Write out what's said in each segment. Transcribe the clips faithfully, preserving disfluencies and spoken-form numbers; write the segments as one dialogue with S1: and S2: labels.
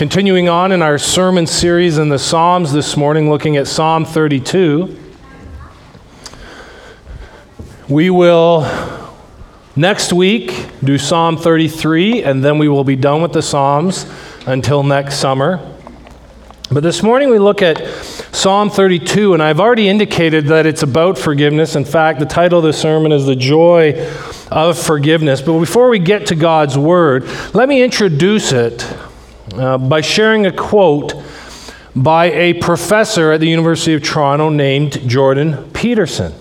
S1: Continuing on in our sermon series in the Psalms this morning, looking at Psalm thirty-two. We will next week do Psalm thirty-three, and then we will be done with the Psalms until next summer. But this morning we look at Psalm thirty-two, and I've already indicated that it's about forgiveness. In fact, the title of the sermon is The Joy of Forgiveness. But before we get to God's Word, let me introduce it uh, by sharing a quote by a professor at the University of Toronto named Jordan Peterson.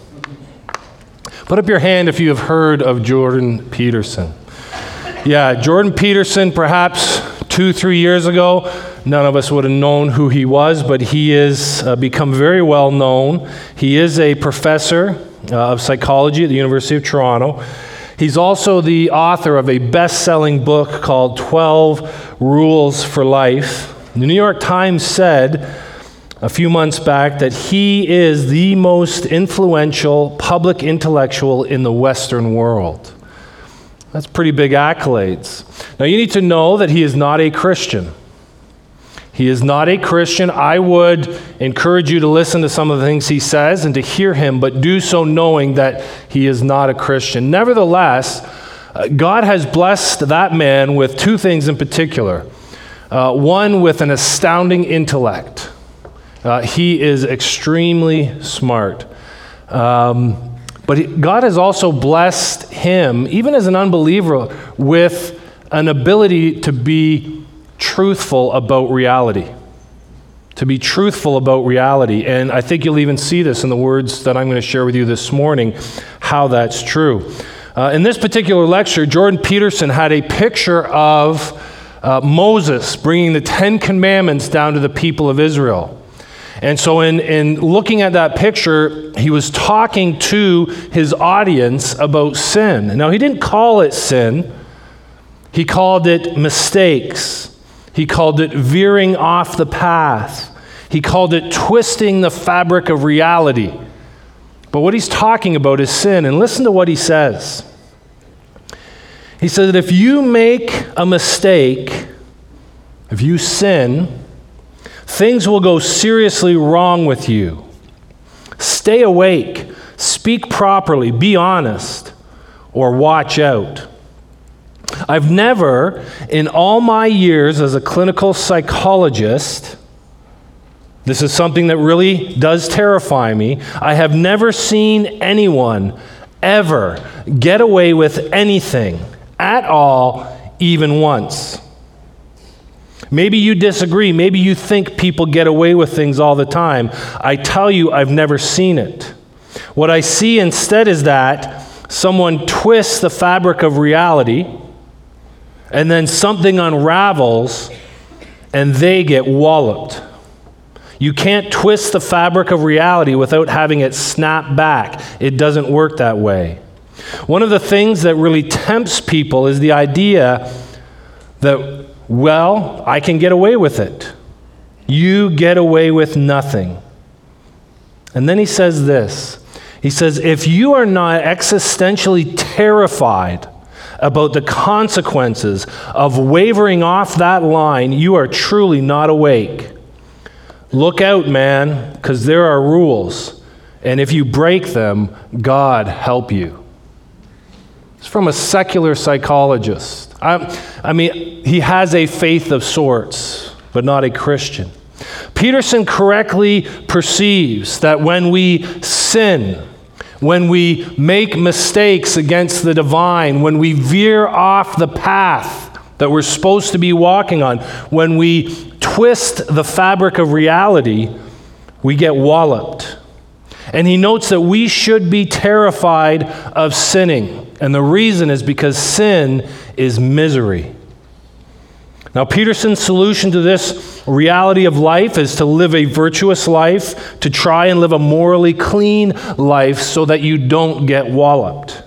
S1: Put up your hand if you have heard of Jordan Peterson. Yeah, Jordan Peterson, perhaps two, three years ago, none of us would have known who he was, but he has uh, become very well known. He is a professor uh, of psychology at the University of Toronto. He's also the author of a best-selling book called twelve Rules for Life. The New York Times said a few months back that he is the most influential public intellectual in the Western world. That's pretty big accolades. Now, you need to know that he is not a Christian. He is not a Christian. I would encourage you to listen to some of the things he says and to hear him, but do so knowing that he is not a Christian. Nevertheless, uh, God has blessed that man with two things in particular. Uh, one, with an astounding intellect. Uh, he is extremely smart. Um, but he, God has also blessed him, even as an unbeliever, with an ability to be truthful about reality. To be truthful about reality. And I think you'll even see this in the words that I'm going to share with you this morning, how that's true. Uh, in this particular lecture, Jordan Peterson had a picture of uh, Moses bringing the Ten Commandments down to the people of Israel. And so in, in looking at that picture, he was talking to his audience about sin. Now, he didn't call it sin. He called it mistakes. He called it veering off the path. He called it twisting the fabric of reality. But what he's talking about is sin. And listen to what he says. He says that if you make a mistake, if you sin, things will go seriously wrong with you. Stay awake, speak properly, be honest, or watch out. I've never, in all my years as a clinical psychologist, this is something that really does terrify me, I have never seen anyone ever get away with anything at all, even once. Maybe you disagree. Maybe you think people get away with things all the time. I tell you, I've never seen it. What I see instead is that someone twists the fabric of reality, and then something unravels, and they get walloped. You can't twist the fabric of reality without having it snap back. It doesn't work that way. One of the things that really tempts people is the idea that, well, I can get away with it. You get away with nothing. And then he says this. He says, if you are not existentially terrified about the consequences of wavering off that line, you are truly not awake. Look out, man, because there are rules, and if you break them, God help you. It's from a secular psychologist. I, I mean, he has a faith of sorts, but not a Christian. Peterson correctly perceives that when we sin, when we make mistakes against the divine, when we veer off the path that we're supposed to be walking on, when we twist the fabric of reality, we get walloped. And he notes that we should be terrified of sinning. And the reason is because sin is misery. Now, Peterson's solution to this reality of life is to live a virtuous life, to try and live a morally clean life so that you don't get walloped.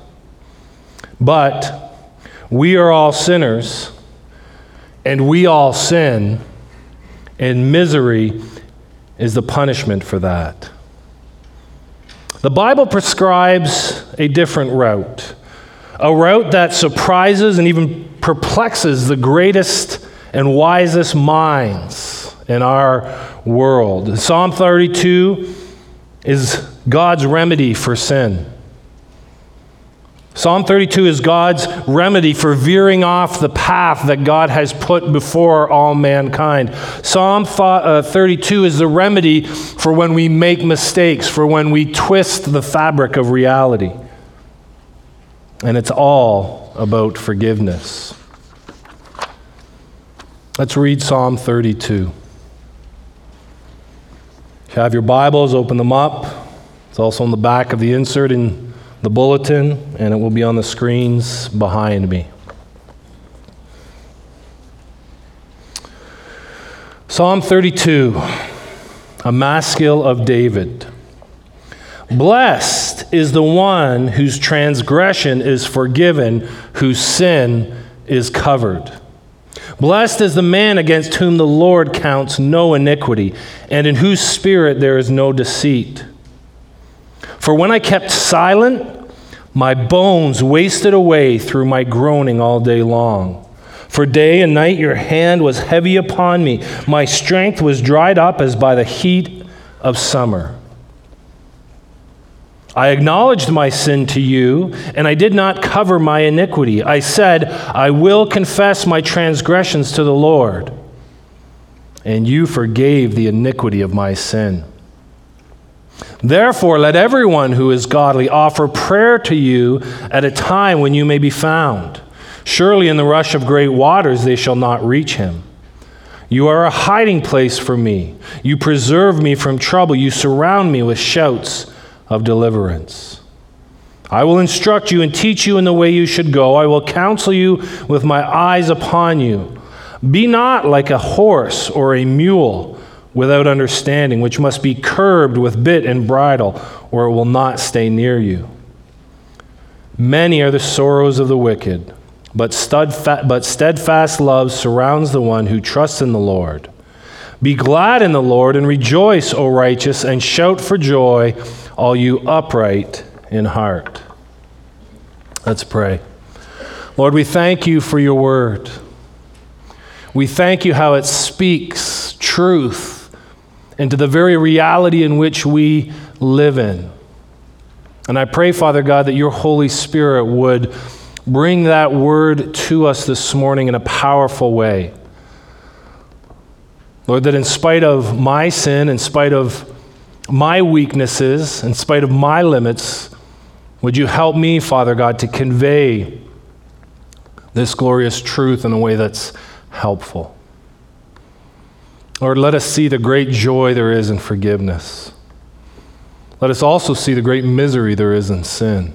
S1: But we are all sinners, and we all sin, and misery is the punishment for that. The Bible prescribes a different route, a route that surprises and even perplexes the greatest and wisest minds in our world. Psalm thirty-two is God's remedy for sin. Psalm thirty-two is God's remedy for veering off the path that God has put before all mankind. Psalm thirty-two is the remedy for when we make mistakes, for when we twist the fabric of reality. And it's all about forgiveness. Let's read Psalm thirty-two. If you have your Bibles, open them up. It's also on the back of the insert in the bulletin, and it will be on the screens behind me. Psalm thirty-two, a maskil of David. Blessed is the one whose transgression is forgiven, whose sin is covered. Blessed is the man against whom the Lord counts no iniquity, and in whose spirit there is no deceit. For when I kept silent, my bones wasted away through my groaning all day long. For day and night your hand was heavy upon me. My strength was dried up as by the heat of summer. I acknowledged my sin to you, and I did not cover my iniquity. I said, I will confess my transgressions to the Lord, and you forgave the iniquity of my sin. Therefore, let everyone who is godly offer prayer to you at a time when you may be found. Surely in the rush of great waters they shall not reach him. You are a hiding place for me. You preserve me from trouble. You surround me with shouts of deliverance. I will instruct you and teach you in the way you should go. I will counsel you with my eyes upon you. Be not like a horse or a mule without understanding, which must be curbed with bit and bridle, or it will not stay near you. Many are the sorrows of the wicked, but steadfast, but steadfast love surrounds the one who trusts in the Lord. Be glad in the Lord and rejoice, O righteous, and shout for joy, all you upright in heart. Let's pray. Lord, we thank you for your word. We thank you how it speaks truth into the very reality in which we live in. And I pray, Father God, that your Holy Spirit would bring that word to us this morning in a powerful way. Lord, that in spite of my sin, in spite of my weaknesses, in spite of my limits, would you help me, Father God, to convey this glorious truth in a way that's helpful. Lord, let us see the great joy there is in forgiveness. Let us also see the great misery there is in sin.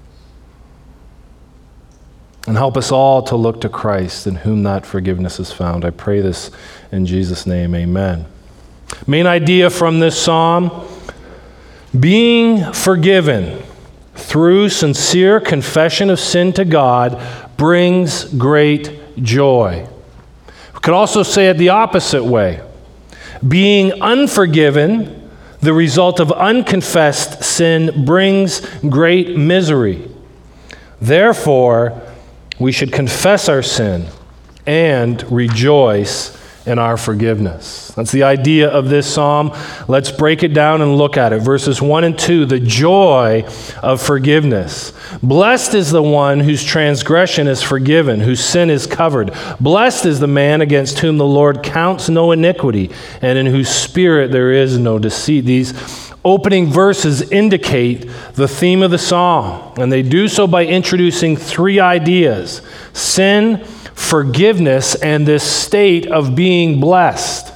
S1: And help us all to look to Christ, in whom that forgiveness is found. I pray this in Jesus' name, amen. Main idea from this psalm: being forgiven through sincere confession of sin to God brings great joy. We could also say it the opposite way. Being unforgiven, the result of unconfessed sin, brings great misery. Therefore, we should confess our sin and rejoice in our forgiveness. That's the idea of this psalm. Let's break it down and look at it. Verses one and two, the joy of forgiveness. Blessed is the one whose transgression is forgiven, whose sin is covered. Blessed is the man against whom the Lord counts no iniquity, and in whose spirit there is no deceit. These opening verses indicate the theme of the psalm, and they do so by introducing three ideas: sin, forgiveness, and this state of being blessed.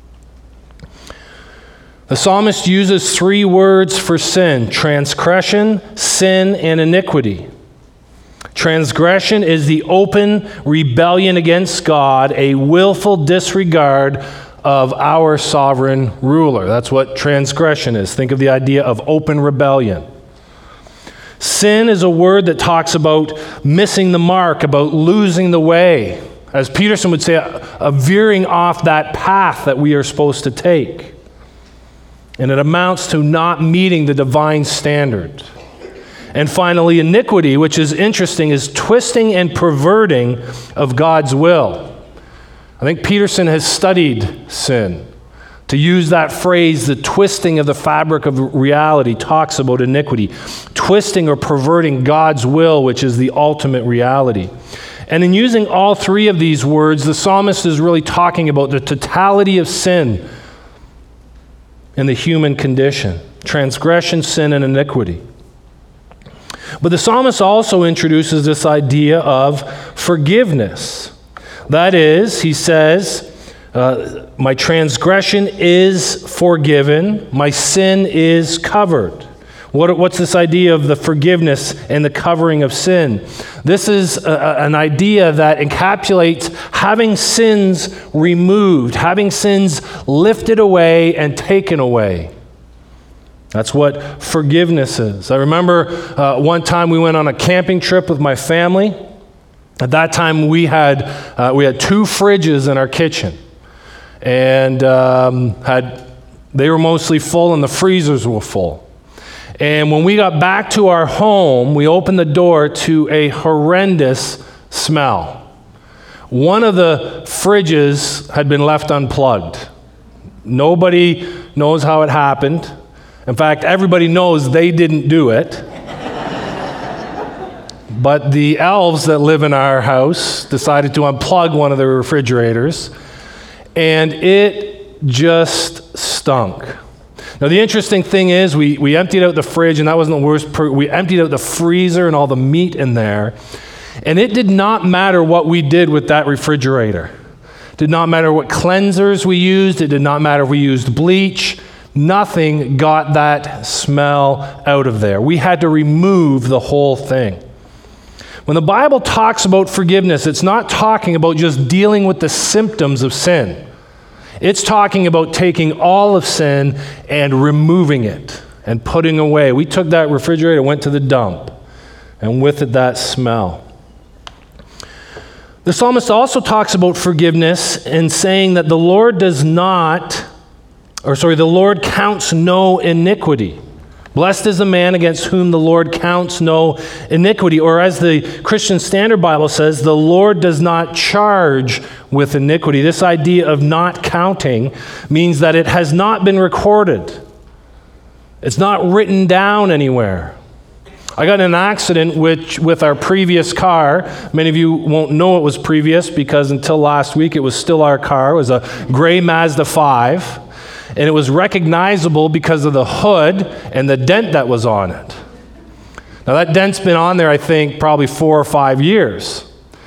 S1: The psalmist uses three words for sin: transgression, sin, and iniquity. Transgression is the open rebellion against God, a willful disregard of our sovereign ruler. That's what transgression is. Think of the idea of open rebellion. Sin is a word that talks about missing the mark, about losing the way. As Peterson would say, a, a veering off that path that we are supposed to take. And it amounts to not meeting the divine standard. And finally, iniquity, which is interesting, is twisting and perverting of God's will. I think Peterson has studied sin. To use that phrase, the twisting of the fabric of reality talks about iniquity, twisting or perverting God's will, which is the ultimate reality. And in using all three of these words, the psalmist is really talking about the totality of sin in the human condition: transgression, sin, and iniquity. But the psalmist also introduces this idea of forgiveness. That is, he says, uh, my transgression is forgiven, my sin is covered. What, what's this idea of the forgiveness and the covering of sin? This is a, a, an idea that encapsulates having sins removed, having sins lifted away and taken away. That's what forgiveness is. I remember uh, one time we went on a camping trip with my family. At that time, we had uh, we had two fridges in our kitchen, and um, had they were mostly full, and the freezers were full. And when we got back to our home, we opened the door to a horrendous smell. One of the fridges had been left unplugged. Nobody knows how it happened. In fact, everybody knows they didn't do it. But the elves that live in our house decided to unplug one of the refrigerators, and it just stunk. Now, the interesting thing is we, we emptied out the fridge, and that wasn't the worst. Per- we emptied out the freezer and all the meat in there, and it did not matter what we did with that refrigerator. It did not matter what cleansers we used. It did not matter if we used bleach. Nothing got that smell out of there. We had to remove the whole thing. When the Bible talks about forgiveness, it's not talking about just dealing with the symptoms of sin. It's talking about taking all of sin and removing it and putting away. We took that refrigerator, went to the dump, and with it that smell. The psalmist also talks about forgiveness in saying that the Lord does not, or sorry, the Lord counts no iniquity. Blessed is the man against whom the Lord counts no iniquity. Or as the Christian Standard Bible says, the Lord does not charge with iniquity. This idea of not counting means that it has not been recorded. It's not written down anywhere. I got in an accident which, with our previous car. Many of you won't know it was previous because until last week it was still our car. It was a gray Mazda five. And it was recognizable because of the hood and the dent that was on it. Now that dent's been on there, I think, probably four or five years.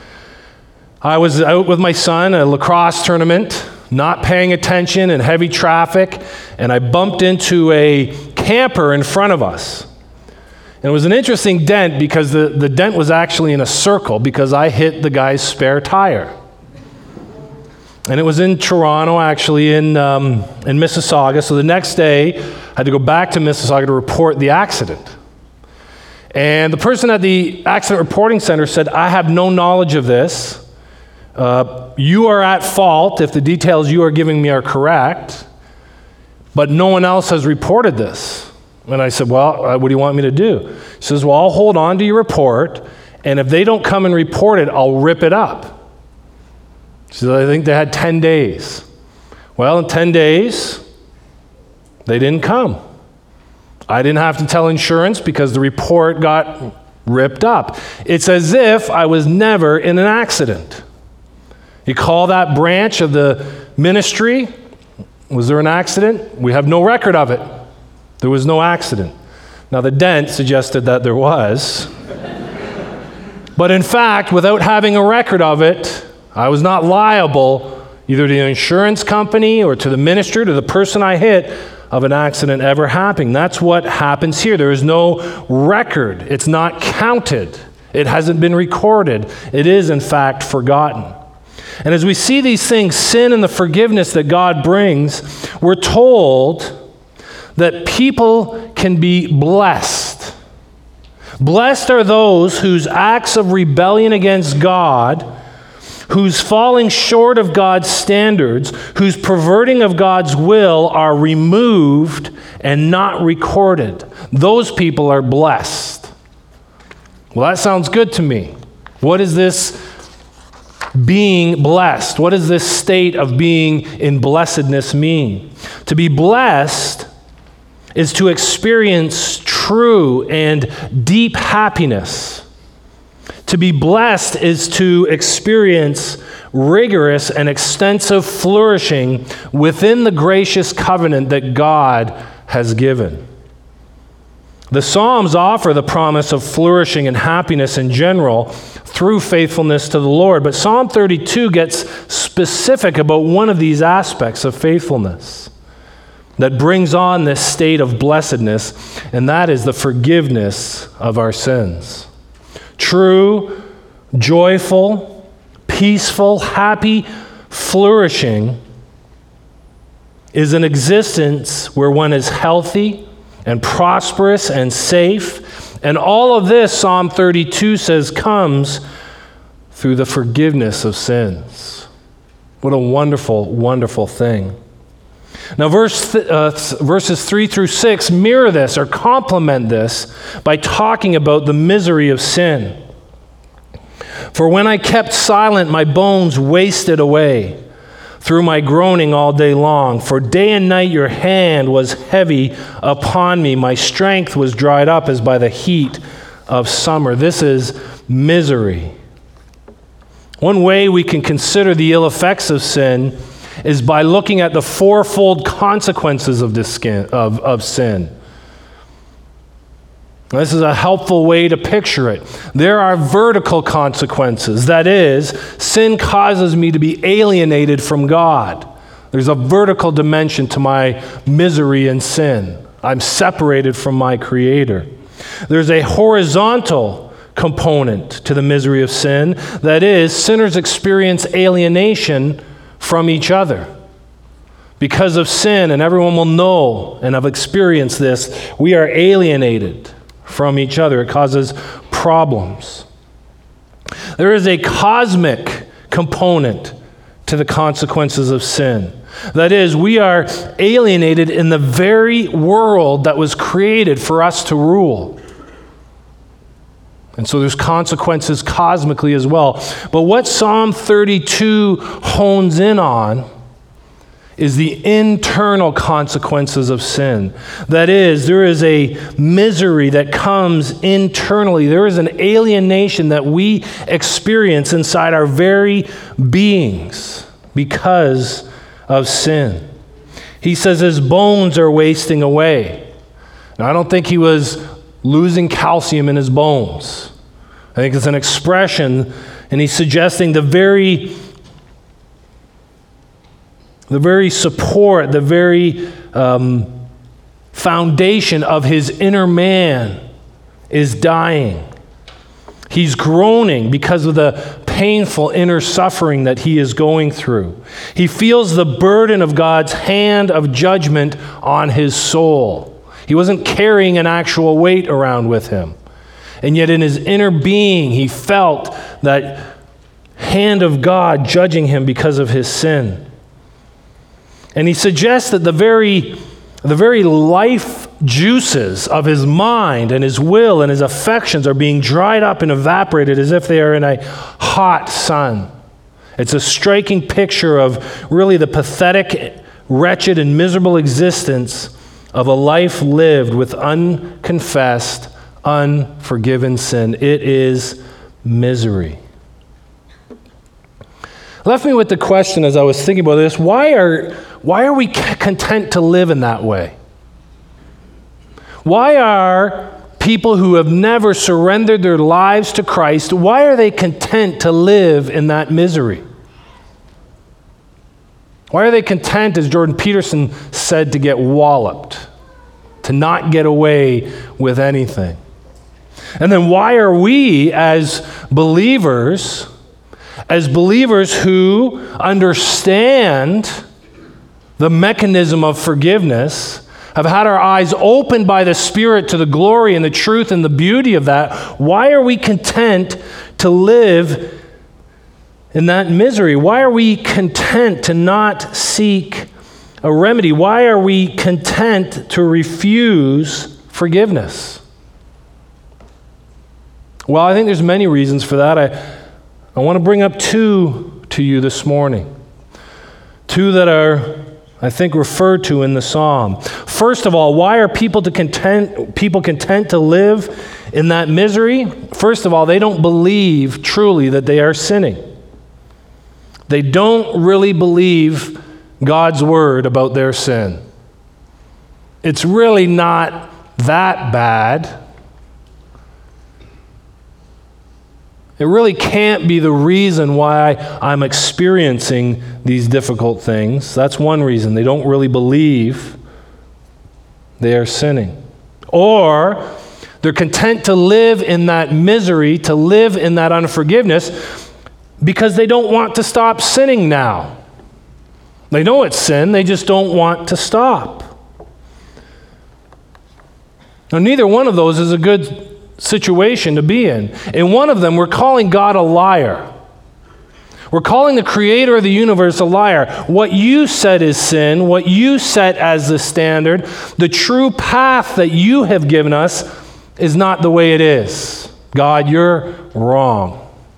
S1: I was out with my son at a lacrosse tournament, not paying attention in heavy traffic, and I bumped into a camper in front of us. And it was an interesting dent because the, the dent was actually in a circle because I hit the guy's spare tire. And it was in Toronto, actually, in um, in Mississauga. So the next day, I had to go back to Mississauga to report the accident. And the person at the accident reporting center said, I have no knowledge of this. Uh, you are at fault if the details you are giving me are correct, but no one else has reported this. And I said, well, uh, what do you want me to do? He says, well, I'll hold on to your report, and if they don't come and report it, I'll rip it up. So I think they had ten days. Well, in ten days, they didn't come. I didn't have to tell insurance because the report got ripped up. It's as if I was never in an accident. You call that branch of the ministry, was there an accident? We have no record of it. There was no accident. Now, the dent suggested that there was. But in fact, without having a record of it, I was not liable either to the insurance company or to the minister, to the person I hit, of an accident ever happening. That's what happens here. There is no record. It's not counted. It hasn't been recorded. It is, in fact, forgotten. And as we see these things, sin and the forgiveness that God brings, we're told that people can be blessed. Blessed are those whose acts of rebellion against God, whose falling short of God's standards, whose perverting of God's will are removed and not recorded. Those people are blessed. Well, that sounds good to me. What is this being blessed. What does this state of being in blessedness mean? To be blessed is to experience true and deep happiness. To be blessed is to experience rigorous and extensive flourishing within the gracious covenant that God has given. The Psalms offer the promise of flourishing and happiness in general through faithfulness to the Lord. But Psalm thirty-two gets specific about one of these aspects of faithfulness that brings on this state of blessedness, and that is the forgiveness of our sins. True, joyful, peaceful, happy, flourishing is an existence where one is healthy and prosperous and safe. And all of this, Psalm thirty-two says, comes through the forgiveness of sins. What a wonderful, wonderful thing. Now, verse th- uh, th- verses three through six mirror this or complement this by talking about the misery of sin. For when I kept silent, my bones wasted away through my groaning all day long. For day and night your hand was heavy upon me. My strength was dried up as by the heat of summer. This is misery. One way we can consider the ill effects of sin is by looking at the fourfold consequences of, this skin, of, of sin. This is a helpful way to picture it. There are vertical consequences. That is, sin causes me to be alienated from God. There's a vertical dimension to my misery and sin. I'm separated from my Creator. There's a horizontal component to the misery of sin. That is, sinners experience alienation from each other. Because of sin, and everyone will know and have experienced this, we are alienated from each other. It causes problems. There is a cosmic component to the consequences of sin. That is, we are alienated in the very world that was created for us to rule. And so there's consequences cosmically as well. But what Psalm thirty-two hones in on is the internal consequences of sin. That is, there is a misery that comes internally. There is an alienation that we experience inside our very beings because of sin. He says his bones are wasting away. Now, I don't think he was losing calcium in his bones. I think it's an expression, and he's suggesting the very The very support, the very um, foundation of his inner man is dying. He's groaning because of the painful inner suffering that he is going through. He feels the burden of God's hand of judgment on his soul. He wasn't carrying an actual weight around with him. And yet in his inner being, he felt that hand of God judging him because of his sin. And he suggests that the very, the very life juices of his mind and his will and his affections are being dried up and evaporated as if they are in a hot sun. It's a striking picture of really the pathetic, wretched, and miserable existence of a life lived with unconfessed, unforgiven sin. It is misery. Left me with the question as I was thinking about this, why are Why are we content to live in that way? Why are people who have never surrendered their lives to Christ, why are they content to live in that misery? Why are they content, as Jordan Peterson said, to get walloped, to not get away with anything? And then why are we as believers, as believers who understand the mechanism of forgiveness, have had our eyes opened by the Spirit to the glory and the truth and the beauty of that, why are we content to live in that misery? Why are we content to not seek a remedy? Why are we content to refuse forgiveness? Well, I think there's many reasons for that. I, I want to bring up two to you this morning. Two that are, I think, referred to in the psalm. First of all, why are people to content people content to live in that misery? First of all, they don't believe truly that they are sinning. They don't really believe God's word about their sin. It's really not that bad. It really can't be the reason why I'm experiencing these difficult things. That's one reason. They don't really believe they are sinning. Or they're content to live in that misery, to live in that unforgiveness, because they don't want to stop sinning now. They know it's sin, they just don't want to stop. Now, neither one of those is a good situation to be in. In one of them, we're calling God a liar. We're calling the creator of the universe a liar. What you said is sin, what you set as the standard, the true path that you have given us is not the way it is. God, you're wrong.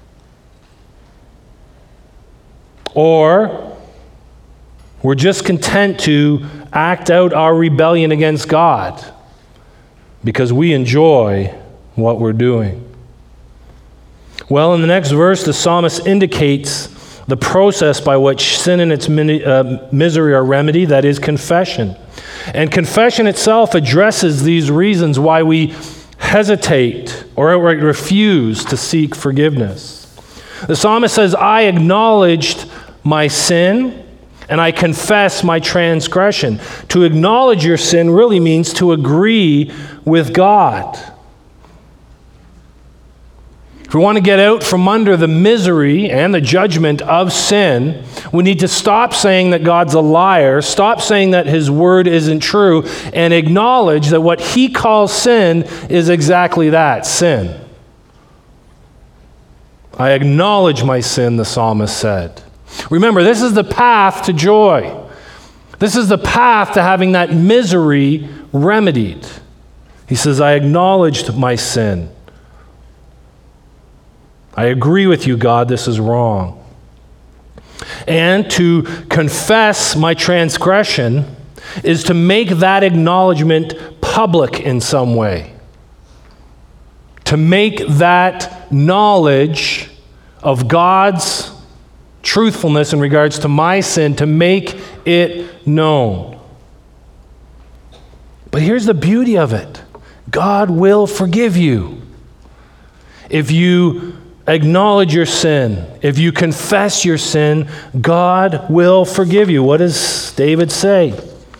S1: Or we're just content to act out our rebellion against God because we enjoy what we're doing. Well, in the next verse, the psalmist indicates the process by which sin and its mini, uh, misery are remedied, that is confession. And confession itself addresses these reasons why we hesitate or outright refuse to seek forgiveness. The psalmist says, I acknowledged my sin and I confess my transgression. To acknowledge your sin really means to agree with God. If we want to get out from under the misery and the judgment of sin, we need to stop saying that God's a liar, stop saying that his word isn't true, and acknowledge that what he calls sin is exactly that, sin. I acknowledge my sin, the psalmist said. Remember, this is the path to joy. This is the path to having that misery remedied. He says, I acknowledged my sin. I agree with you, God, this is wrong. And to confess my transgression is to make that acknowledgement public in some way. To make that knowledge of God's truthfulness in regards to my sin, to make it known. But here's the beauty of it. God will forgive you. If you acknowledge your sin, if you confess your sin, God will forgive you. What does David say?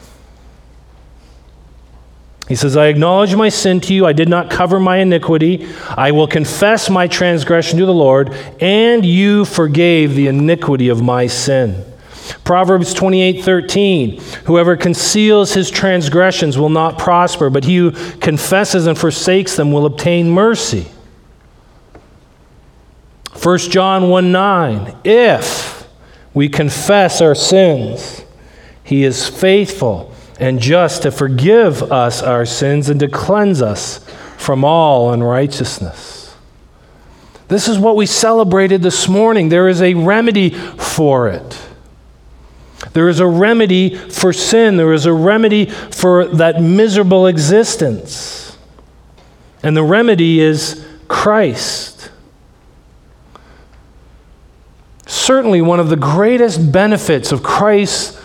S1: He says, I acknowledge my sin to you. I did not cover my iniquity. I will confess my transgression to the Lord, and you forgave the iniquity of my sin. Proverbs twenty-eight thirteen, whoever conceals his transgressions will not prosper, but he who confesses and forsakes them will obtain mercy. First John one nine, if we confess our sins, he is faithful and just to forgive us our sins and to cleanse us from all unrighteousness. This is what we celebrated this morning. There is a remedy for it. There is a remedy for sin. There is a remedy for that miserable existence. And the remedy is Christ. Certainly one of the greatest benefits of Christ's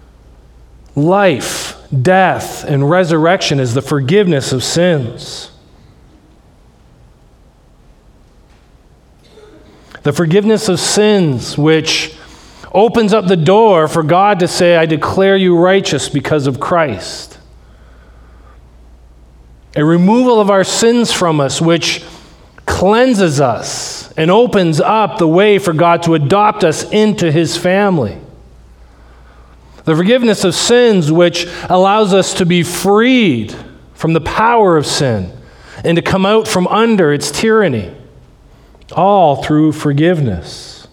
S1: life, death, and resurrection is the forgiveness of sins. The forgiveness of sins, which opens up the door for God to say, I declare you righteous because of Christ. A removal of our sins from us, which cleanses us and opens up the way for God to adopt us into his family. The forgiveness of sins, which allows us to be freed from the power of sin and to come out from under its tyranny, all through forgiveness.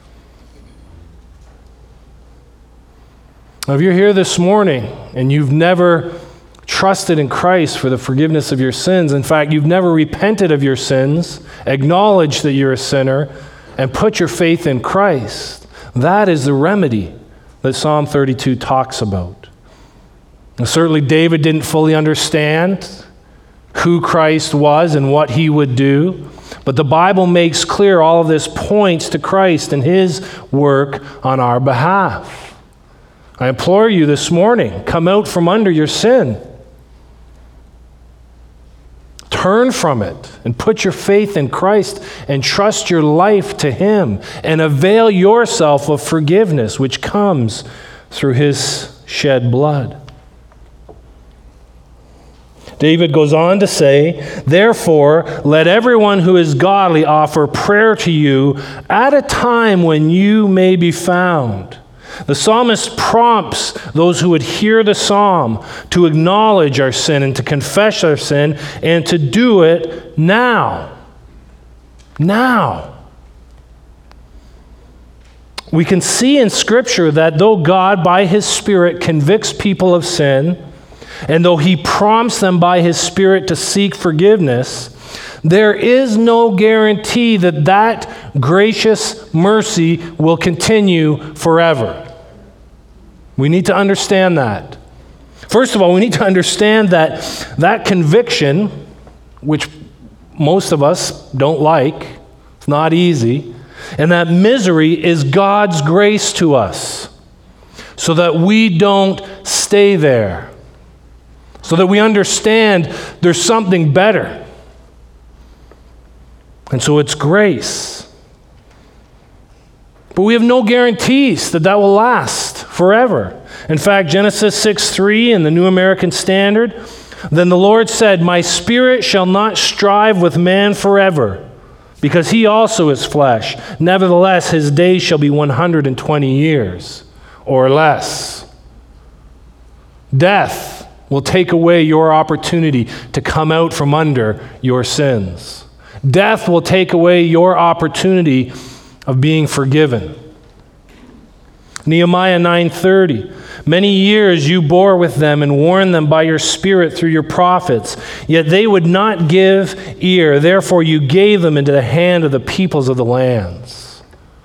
S1: Now, if you're here this morning and you've never trusted in Christ for the forgiveness of your sins, in fact, you've never repented of your sins, acknowledged that you're a sinner, and put your faith in Christ, That is the remedy that Psalm thirty-two talks about. And certainly David didn't fully understand who Christ was and what he would do, but the Bible makes clear all of this points to Christ and his work on our behalf. I implore you this morning, come out from under your sin. Turn from it and put your faith in Christ and trust your life to him and avail yourself of forgiveness which comes through his shed blood. David goes on to say, therefore, let everyone who is godly offer prayer to you at a time when you may be found. The psalmist prompts those who would hear the psalm to acknowledge our sin and to confess our sin and to do it now. Now. We can see in Scripture that though God, by his Spirit, convicts people of sin, and though he prompts them by his Spirit to seek forgiveness, there is no guarantee that that gracious mercy will continue forever. We need to understand that. First of all, we need to understand that that conviction, which most of us don't like, it's not easy, and that misery is God's grace to us so that we don't stay there. So that we understand there's something better. And so it's grace. But we have no guarantees that that will last forever. In fact, Genesis six three in the New American Standard, then the Lord said, my spirit shall not strive with man forever, because he also is flesh. Nevertheless, his days shall be one hundred twenty years or less. Death will take away your opportunity to come out from under your sins. Death will take away your opportunity of being forgiven. Nehemiah nine thirty, many years you bore with them and warned them by your Spirit through your prophets, yet they would not give ear. Therefore you gave them into the hand of the peoples of the lands.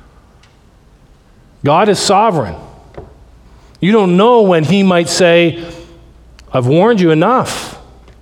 S1: God is sovereign. You don't know when he might say, I've warned you enough.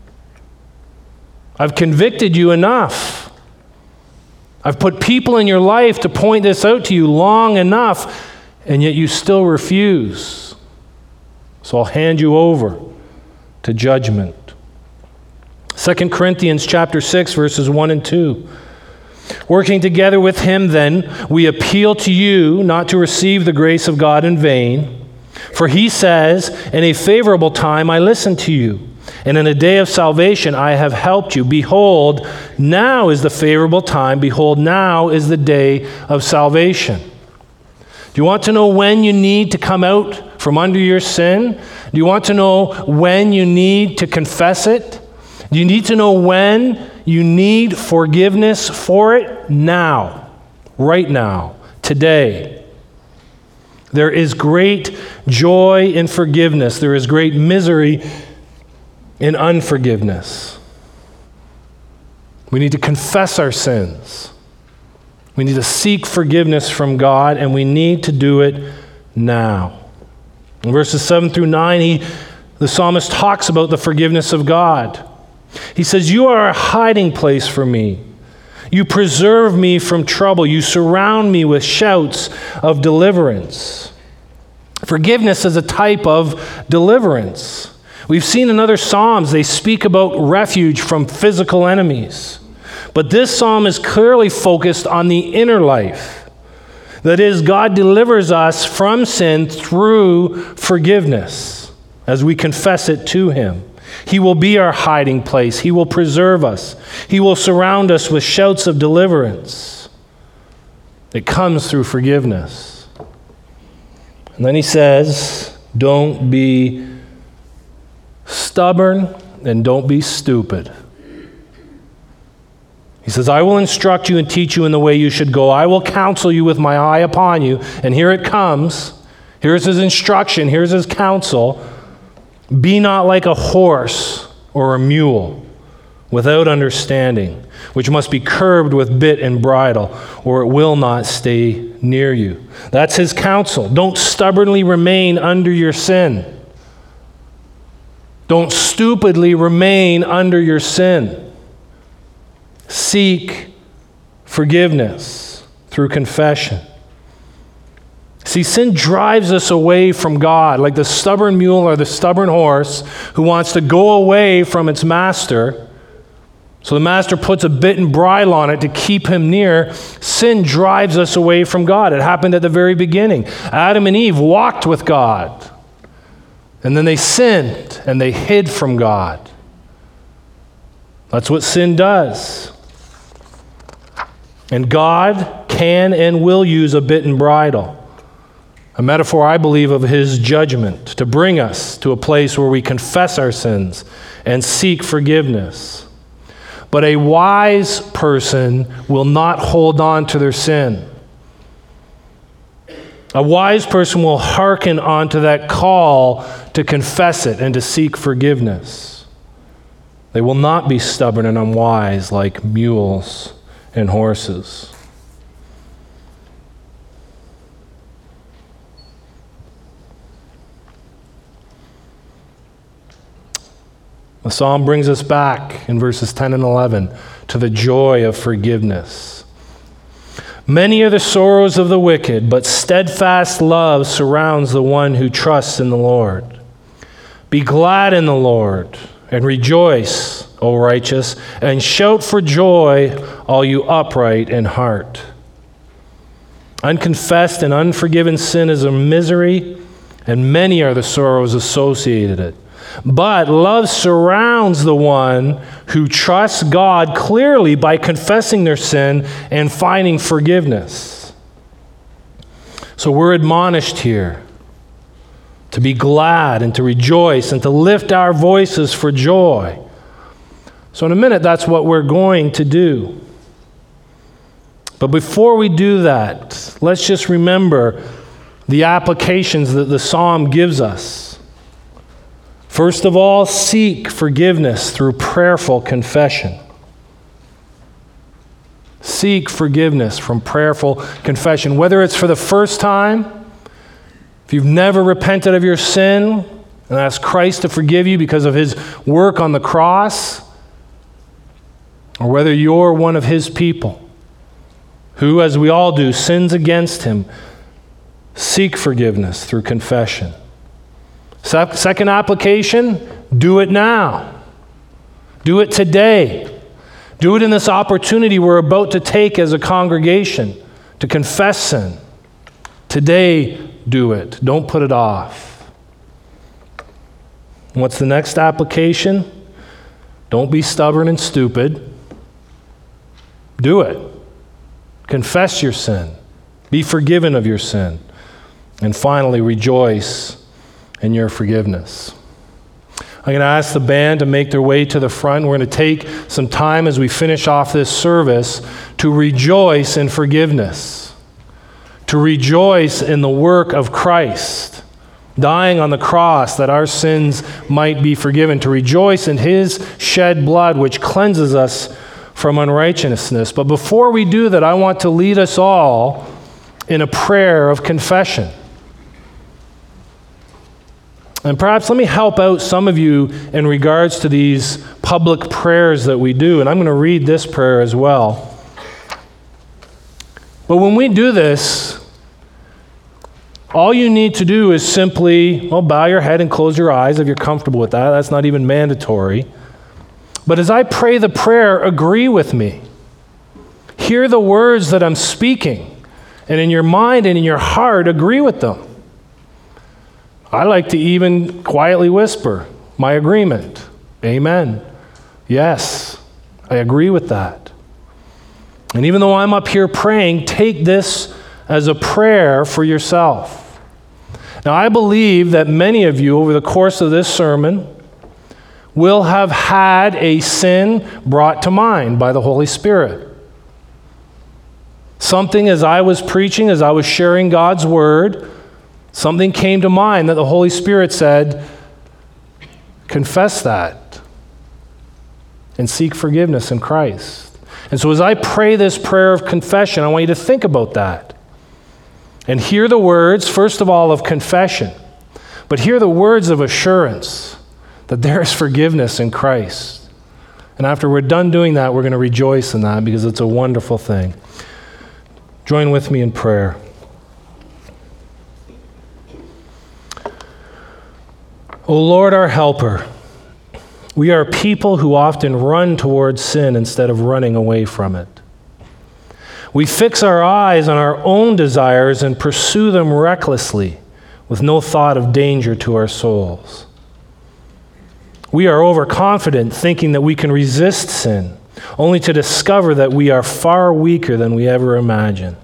S1: I've convicted you enough. I've put people in your life to point this out to you long enough, and yet you still refuse. So I'll hand you over to judgment. Second Corinthians chapter six, verses one and two. Working together with him, then, we appeal to you not to receive the grace of God in vain. For he says, in a favorable time I listened to you, and in a day of salvation I have helped you. Behold, now is the favorable time. Behold, now is the day of salvation. Do you want to know when you need to come out from under your sin? Do you want to know when you need to confess it? Do you need to know when you need forgiveness for it? Now. Right now. Today. There is great joy in forgiveness. There is great misery in unforgiveness. We need to confess our sins. We need to seek forgiveness from God, and we need to do it now. In verses seven through nine, he, the psalmist talks about the forgiveness of God. He says, you are a hiding place for me. You preserve me from trouble. You surround me with shouts of deliverance. Forgiveness is a type of deliverance. We've seen in other Psalms, they speak about refuge from physical enemies. But this psalm is clearly focused on the inner life. That is, God delivers us from sin through forgiveness as we confess it to him. He will be our hiding place. He will preserve us. He will surround us with shouts of deliverance. It comes through forgiveness. And then he says, don't be stubborn and don't be stupid. He says, I will instruct you and teach you in the way you should go. I will counsel you with my eye upon you. And here it comes. Here's his instruction. Here's his counsel. Be not like a horse or a mule, without understanding, which must be curbed with bit and bridle, or it will not stay near you. That's his counsel. Don't stubbornly remain under your sin. Don't stupidly remain under your sin. Seek forgiveness through confession. See, sin drives us away from God, like the stubborn mule or the stubborn horse who wants to go away from its master. So the master puts a bit and bridle on it to keep him near. Sin drives us away from God. It happened at the very beginning. Adam and Eve walked with God, and then they sinned and they hid from God. That's what sin does. And God can and will use a bit and bridle. A metaphor, I believe, of his judgment to bring us to a place where we confess our sins and seek forgiveness. But a wise person will not hold on to their sin. A wise person will hearken onto that call to confess it and to seek forgiveness. They will not be stubborn and unwise like mules and horses. The psalm brings us back in verses ten and eleven to the joy of forgiveness. Many are the sorrows of the wicked, but steadfast love surrounds the one who trusts in the Lord. Be glad in the Lord and rejoice, O righteous, and shout for joy, all you upright in heart. Unconfessed and unforgiven sin is a misery, and many are the sorrows associated with it. But love surrounds the one who trusts God clearly by confessing their sin and finding forgiveness. So we're admonished here to be glad and to rejoice and to lift our voices for joy. So in a minute, that's what we're going to do. But before we do that, let's just remember the applications that the psalm gives us. First of all, seek forgiveness through prayerful confession. Seek forgiveness from prayerful confession. Whether it's for the first time, if you've never repented of your sin and asked Christ to forgive you because of his work on the cross, or whether you're one of his people who, as we all do, sins against him, seek forgiveness through confession. Second application, do it now. Do it today. Do it in this opportunity we're about to take as a congregation to confess sin. Today, do it. Don't put it off. And what's the next application? Don't be stubborn and stupid. Do it. Confess your sin. Be forgiven of your sin. And finally, rejoice in your forgiveness. I'm going to ask the band to make their way to the front. We're going to take some time as we finish off this service to rejoice in forgiveness, to rejoice in the work of Christ, dying on the cross that our sins might be forgiven, to rejoice in his shed blood which cleanses us from unrighteousness. But before we do that, I want to lead us all in a prayer of confession. And perhaps let me help out some of you in regards to these public prayers that we do. And I'm going to read this prayer as well. But when we do this, all you need to do is simply, well, bow your head and close your eyes if you're comfortable with that. That's not even mandatory. But as I pray the prayer, agree with me. Hear the words that I'm speaking. And in your mind and in your heart, agree with them. I like to even quietly whisper my agreement. Amen. Yes, I agree with that. And even though I'm up here praying, take this as a prayer for yourself. Now, I believe that many of you over the course of this sermon will have had a sin brought to mind by the Holy Spirit. Something as I was preaching, as I was sharing God's word, something came to mind that the Holy Spirit said, confess that. and seek forgiveness in Christ. And so as I pray this prayer of confession, I want you to think about that. And hear the words, first of all, of confession, but hear the words of assurance that there is forgiveness in Christ. And after we're done doing that, we're going to rejoice in that because it's a wonderful thing. Join with me in prayer. O Lord, our helper, we are people who often run towards sin instead of running away from it. We fix our eyes on our own desires and pursue them recklessly with no thought of danger to our souls. We are overconfident, thinking that we can resist sin, only to discover that we are far weaker than we ever imagined.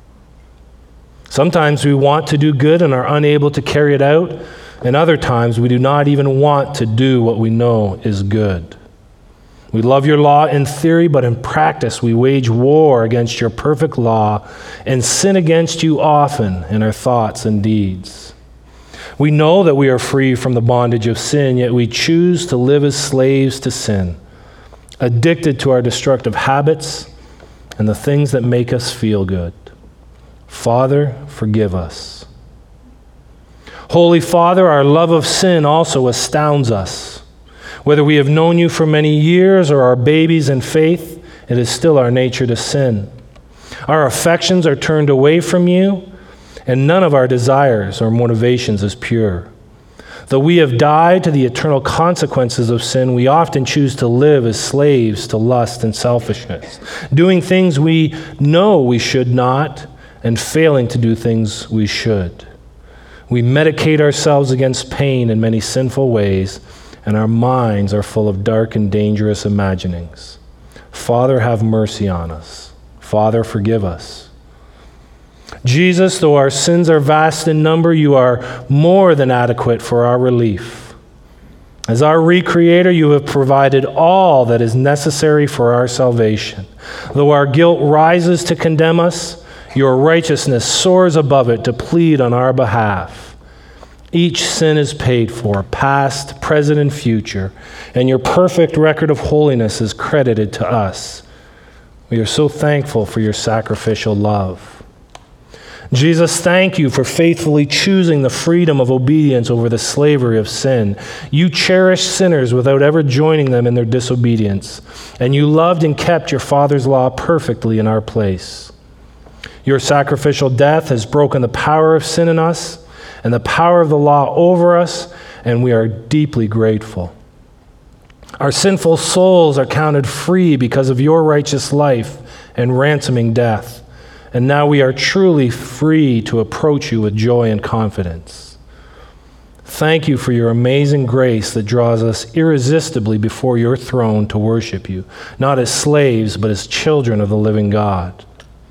S1: Sometimes we want to do good and are unable to carry it out, and other times we do not even want to do what we know is good. We love your law in theory, but in practice we wage war against your perfect law and sin against you often in our thoughts and deeds. We know that we are free from the bondage of sin, yet we choose to live as slaves to sin, addicted to our destructive habits and the things that make us feel good. Father, forgive us. Holy Father, our love of sin also astounds us. Whether we have known you for many years or are babies in faith, it is still our nature to sin. Our affections are turned away from you, and none of our desires or motivations is pure. Though we have died to the eternal consequences of sin, we often choose to live as slaves to lust and selfishness, doing things we know we should not, and failing to do things we should. We medicate ourselves against pain in many sinful ways, and our minds are full of dark and dangerous imaginings. Father, have mercy on us. Father, forgive us. Jesus, though our sins are vast in number, you are more than adequate for our relief. As our recreator, you have provided all that is necessary for our salvation. Though our guilt rises to condemn us, your righteousness soars above it to plead on our behalf. Each sin is paid for, past, present, and future, and your perfect record of holiness is credited to us. We are so thankful for your sacrificial love. Jesus, thank you for faithfully choosing the freedom of obedience over the slavery of sin. You cherished sinners without ever joining them in their disobedience, and you loved and kept your Father's law perfectly in our place. Your sacrificial death has broken the power of sin in us and the power of the law over us, and we are deeply grateful. Our sinful souls are counted free because of your righteous life and ransoming death, and now we are truly free to approach you with joy and confidence. Thank you for your amazing grace that draws us irresistibly before your throne to worship you, not as slaves, but as children of the living God.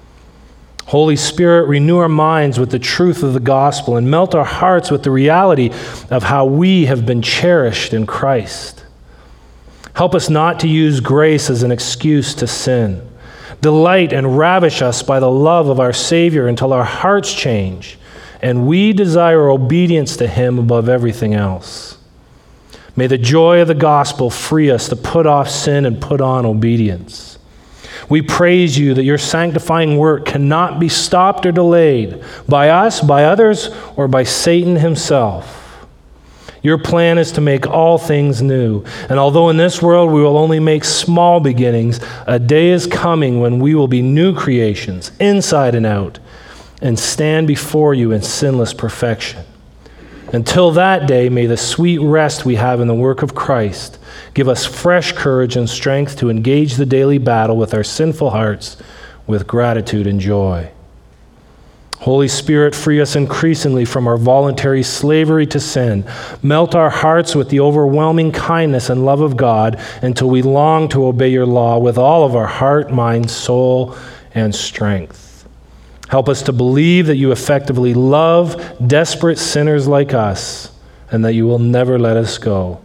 S1: Holy Spirit, renew our minds with the truth of the gospel and melt our hearts with the reality of how we have been cherished in Christ. Help us not to use grace as an excuse to sin. Delight and ravish us by the love of our Savior until our hearts change and we desire obedience to him above everything else. May the joy of the gospel free us to put off sin and put on obedience. We praise you that your sanctifying work cannot be stopped or delayed by us, by others, or by Satan himself. Your plan is to make all things new. And although in this world we will only make small beginnings, a day is coming when we will be new creations, inside and out, and stand before you in sinless perfection. Until that day, may the sweet rest we have in the work of Christ give us fresh courage and strength to engage the daily battle with our sinful hearts with gratitude and joy. Holy Spirit, free us increasingly from our voluntary slavery to sin. Melt our hearts with the overwhelming kindness and love of God until we long to obey your law with all of our heart, mind, soul, and strength. Help us to believe that you effectively love desperate sinners like us and that you will never let us go.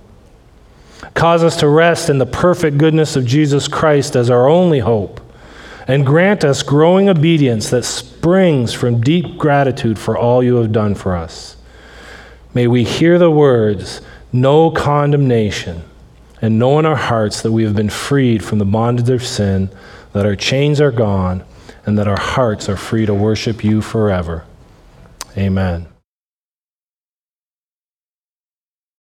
S1: Cause us to rest in the perfect goodness of Jesus Christ as our only hope, and grant us growing obedience that springs from deep gratitude for all you have done for us. May we hear the words, no condemnation, and know in our hearts that we have been freed from the bondage of sin, that our chains are gone, and that our hearts are free to worship you forever. Amen.